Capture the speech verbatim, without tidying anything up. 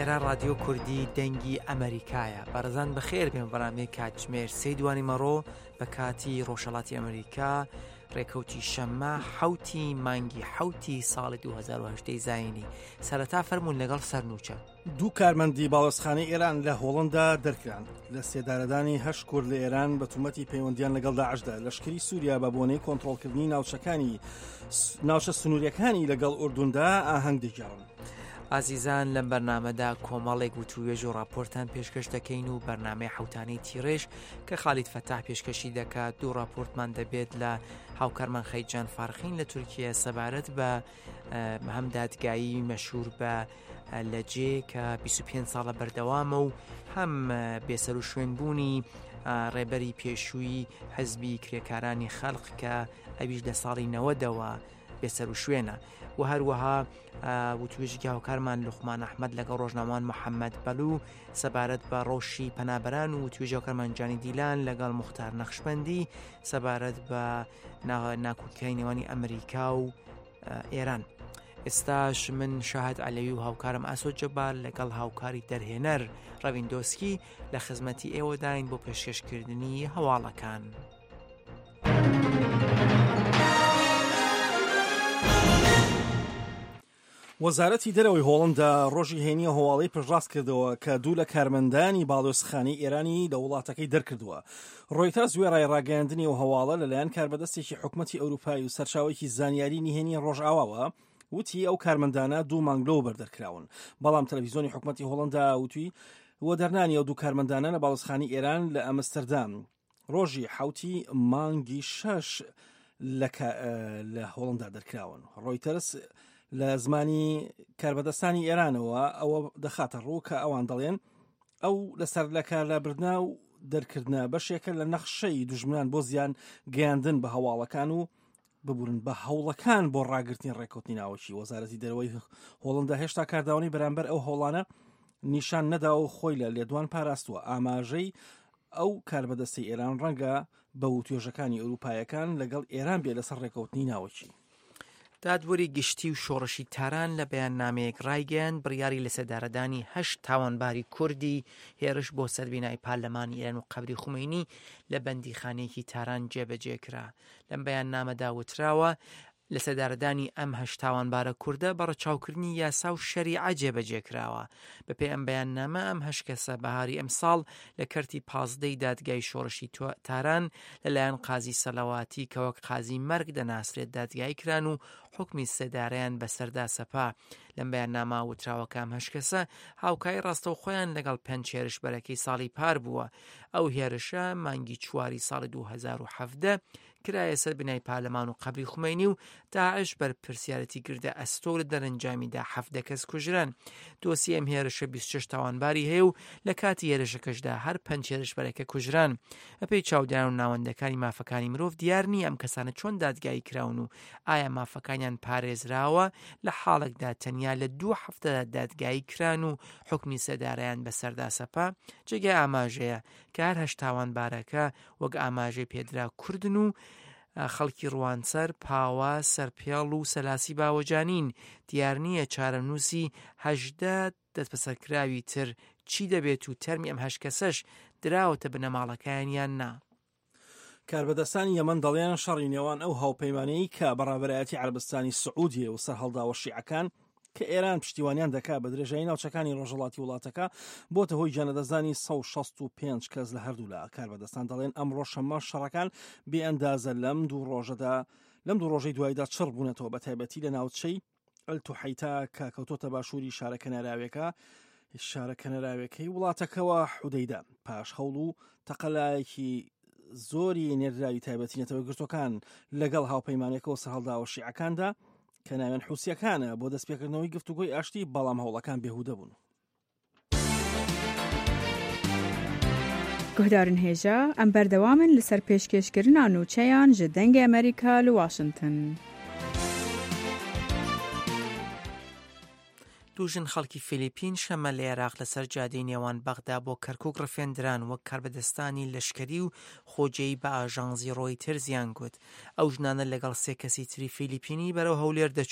ئێرە رادیۆ کوردی دەنگی ئەمریکایە. بەڕێزان بەخێر بێن بەرامەیە کاتژمێر سێ دوانی مەڕۆ بە کاتی ڕۆژهەڵاتی ئەمریکا ڕێکەوتی شەممە حوتی مانگی حوتی ساڵی دوو هەزار و هەژدە زاینی. سەرەتا فەرموون لەگەڵ سەرنووچە دوو کارمەندی باڵۆزخانەی ئێران لە هۆڵندا دەرکران لە سێدارەدانی هەشت کورد لە ئێران بە تومەتی پەیوەندیان لەگەڵ داعشدا. لەشکری سووریا بە بۆنەی کۆنتڕۆڵکردنی ناوچەکانی ناوچە سنووریەکانی لەگەڵ ئوردوندا ئاهەنگ دەگەڕن. ئازیزان لەم بەرنامەدا کۆمەڵێک وتووێژ و راپۆرتان پێشکەش دەکەین و بەرنامەی حوتانەی تیڕێژ کە خالید فەتاح پێشکەشی دەکات. دوو راپۆرتمان دەبێت لە هاوکارمان خەیجان فارخین لە تورکیا سەبارەت بە هەم دادگایی مەشهور بە لەجێ کە بیست و پێنج ساڵە بەردەوامە و هەم بێسەر و شوێنبوونی ڕێبەری پێشووی حزبی کرێکارانی خەڵق کە ئەویش لە ساڵی نەوەدەوە بێسەر و شوێنە و هەروەها وتوێژی هاوکارمان لوقمان ئەحمەد لەگەڵ ڕۆژنامەوان محەممەد بەلوو سەبارەت بە ڕۆژی پەنابەران و توێژی هاوکارمان جانی دیلان لەگەڵ موختار نەخشبەندی سەبارەت بە ناکۆکیەکانی نێوانی ئەمریکا و ئێران. ئێستاش من شاهد عەلەوی و هاوکارم ئاسۆد جەبار لەگەڵ هاوکاری دەرهێنەر ڕەویندۆسکی لە خزمەتی ئێوەداین بۆ پێشکەشکردنی هەواڵەکان. وەزارەتی دەرەوەی هۆڵندا ڕۆژی هێنیە هەواڵەی پشتڕاست کردەوە کە دوو لە کارمەندانی باڵۆزخانەی ئێرانی لە وڵاتەکەی دەرکردووە. ڕۆیتەرز وێڕای ڕاگەیاندنی و هەواڵە لەلایەن کاربەدەستێکی حکومەتی ئەوروپای و سەرچاوێکی زانیاری نهێنی ڕۆژئاواوە وتی ئەو کارمەندانە دوو مانگ لەوە بەردەرکراون. بەڵام تەلەڤیزۆنی حکومەتی هۆڵندا وتوی وە دەرنانی ئەو دوو کارمەندانە لە باڵۆزخانەی ئێران لە ئەمستەردام ڕۆژی حوتی مانگی شەش لە هۆڵندا دەرکراون. ڕۆیتەرز لە زمانی کاربەدەستانی ئێرانەوە ئەوە دەخاتە ڕوو کە ئەوان دەڵێن ئەو لەسەر لە کارلەبردنا و دەرکردنا بەشێکە لە نەخشەی دوژمنان بۆ زیان گەیاندن بە هەواڵەکان و ببورن بە هەوڵەکان بۆ ڕاگررتنی ڕێکوتنی ناوەکی. وەزارەتی دەرەوەی هۆڵندا هێشتا کارداوانی بەرامبەر ئەو هەوڵانە نیشان نەدا و خۆی لە لێدوان پاراستووە. ئاماژەی ئەو کاربەدەستی ئێران ڕەنگە بە وتوێژەکانی ئەوروپایەکان لەگەڵ ئێران بێ لەسەر ڕێکەوتنی ناوەکی. دادوەری گشتی و شۆڕشی تاران لە بەیاننامەیەک ڕایگەیاند بڕیاری لە سەردارەدانی هەشت تاوانباری کوردی هێرش بۆ سەربینای پارلەمانی ئێران و قەبری خومەینی لە بەندیخانەیەکی تاران جێبەجێکرا. لەم بەیاننامەدا وتراوە لە سەردارەدانی ئەم هەشت تاوانبارە کووردە بە ڕەچاوکردنی یاسا و شەریعە جێبەجێکراوە. بەپێی ئەم بەیاننامە ئەم هەشت کەسە بەهاری ئەم ساڵ لە کەرتی پازدەی دادگای شۆڕشی تاران لەلایەن قازی سەلاواتی کە وەک قازی مەرگ دەناسرێت دادگای کران و حکمی سێدارەیان بەسەردا سەپا. لەم بەیاننامە وتراوە کە ئەم هەشت کەسە هاوکای ڕاستەوخۆیان لەگەڵ پێنج هێرشبەرەکەی ساڵی پار بووە. ئەو هێرشە مانگی چواری ساڵی دوو هەزار و حەڤدە کرایە سەر بنای پارلەمان و قەبری خومەینی و داعش بەرپرسیارەتی گردە ئەستۆ لە دەرەنجامیدا حەڤدە کەس کوژران. دۆسی ئەم هێرشە بیست و شەش تاوانباری هەیە و لە کاتی هێرشەکەشدا هەر پەنج هێرشبەرەکە کوژران. بەپێی چاودێران و ناوەندەکانی مافەکانی مرۆڤ دیار نییە ئەم کەسانە چۆن دادگایی کراون و ئایا مافەکانیان پارێزراوە. لە حاڵێکدا تەنیا لە دوو هەفتەدا دادگایی کران و حکمی سێدارەیان بەسەردا سەپا. جێگای ئاماژەیە کە هەر هەشت تاوانبارەکە وەک ئاماژەی پێدرا کوردن و خەڵکی ڕوانسەر پاوا سەرپێڵ و سەلاسی باوەجانین. دیار نییە چارەنووسی هەژدە دەستبەسەرکراوی تر چی دەبێت و تەرمی ئەم هەشت کەسەش دراوەتە بنەماڵەکەیان یان نا. کاربەدەستانی یەمەن دەڵێن شەڕی نێوان ئەو هاوپەیمانەی کە بەڕابەرایەتی عەرەبستانی سعودیە و سەرهەڵداوە شیعەکان کە ئێران پشتیوانیان دەکات بە درێژایی ناوچەکانی ڕۆژهەڵاتی وڵاتەکە بۆتە هۆی جانەدەزانی سەد و شەست و پێنج کەس لە هەردوو لە. کاربەدەستان دەڵێن ئەمڕۆ شەممە شەڕەکان بێ ئەندازە لەم دوو ڕۆژەدا لەم دوو ڕۆژەی دواییدا چڕ بوونەتەوە بە تایبەتی لە ناوچەی ئەلتوحەیتا کە کەوتۆتە باشووری شارە کەناراویەکە شارە کەناراویەکەی وڵاتەکەوە حودەیدا. پاش هەوڵ و تەقەلایەکی زۆری نێردراوی تایبەتی نەتەوە گرتوەکان لەگەڵ هاوپەیمانێکەوە سەرهەڵداوە شیعەکاندا کە ناوێن حوسیەکانە بۆ دەستپێکردنەوەی گفتوگۆی ئاشتی بەڵام هەوڵەکان بێهودە بوون. گۆدارن هێژە ئەم بەردەوامن لەسەر پێشکەشکردنا نووچەیان ji dengê ئەمریکا li Washington. دوژن خەڵکی فیلیپین شەمە لە عێراق لەسەر جادەی نێوان بەغدا بۆ کەرکووک ڕفێندران وەک کاربەدەستانی لەشکری و خۆجێی بە ئاژانزی ڕۆیتەرز یان گوت. ئەو ژنانە لەگەڵ سێ کەسی تری فیلیپینی بەرەو هەولێر